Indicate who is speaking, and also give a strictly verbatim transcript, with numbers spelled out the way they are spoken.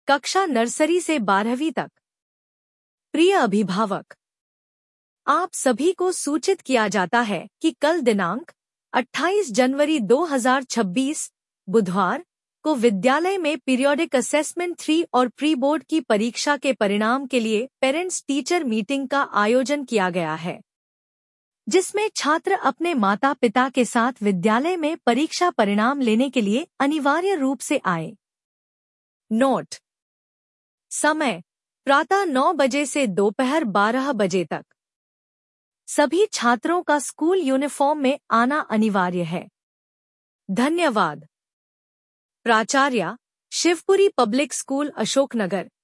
Speaker 1: कक्षा नर्सरी से बारहवीं तक। प्रिय अभिभावक, आप सभी को सूचित किया जाता है कि कल दिनांक अट्ठाईस जनवरी दो हज़ार छब्बीस बुधवार को विद्यालय में पीरियोडिक असेसमेंट थ्री और प्री बोर्ड की परीक्षा के परिणाम के लिए पेरेंट्स टीचर मीटिंग का आयोजन किया गया है, जिसमें छात्र अपने माता पिता के साथ विद्यालय में परीक्षा परिणाम लेने के लिए अनिवार्य रूप से आए। नोट: समय प्रातः नौ बजे से दोपहर बारह बजे तक। सभी छात्रों का स्कूल यूनिफॉर्म में आना अनिवार्य है। धन्यवाद। प्राचार्य, शिवपुरी पब्लिक स्कूल, अशोकनगर।